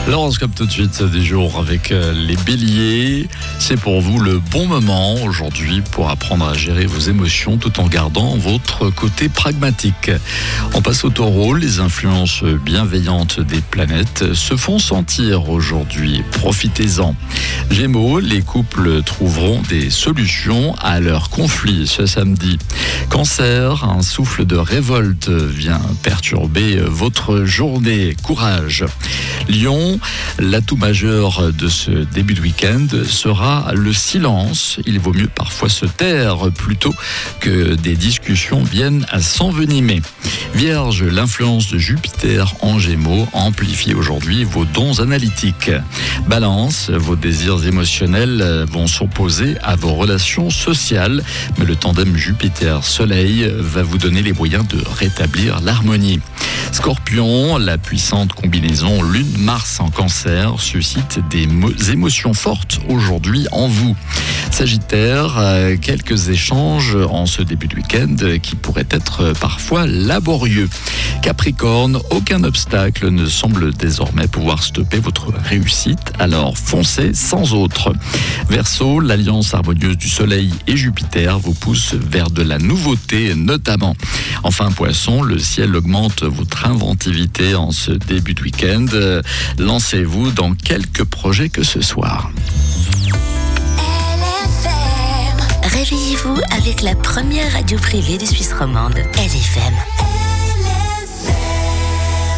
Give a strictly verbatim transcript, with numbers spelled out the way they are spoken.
L'horoscope tout de suite du jour avec les béliers. C'est pour vous le bon moment aujourd'hui pour apprendre à gérer vos émotions tout en gardant votre côté pragmatique. On passe au taureau. Les influences bienveillantes des planètes se font sentir aujourd'hui. Profitez-en. Gémeaux, les couples trouveront des solutions à leurs conflits ce samedi. Cancer, un souffle de révolte vient perturber votre journée. Courage. Lion, l'atout majeur de ce début de week-end sera le silence. Il vaut mieux parfois se taire plutôt que des discussions viennent à s'envenimer. Vierge, l'influence de Jupiter en Gémeaux amplifie aujourd'hui vos dons analytiques. Balance, vos désirs émotionnels vont s'opposer à vos relations sociales, mais le tandem Jupiter-Soleil va vous donner les moyens de rétablir l'harmonie. Scorpion, la puissante combinaison Lune-Mars en Cancer suscite des mo- émotions fortes aujourd'hui en vous. Sagittaire, euh, quelques échanges en ce début de week-end qui pourraient être parfois laborieux. Capricorne, aucun obstacle ne semble désormais pouvoir stopper votre réussite, alors foncez sans autre. Verseau, l'alliance harmonieuse du Soleil et Jupiter vous pousse vers de la nouveauté notamment. Enfin Poisson, le ciel augmente votre inventivité en ce début de week-end. Lancez-vous dans quelques projets que ce soir. Réveillez-vous avec la première radio privée de Suisse romande, L F M.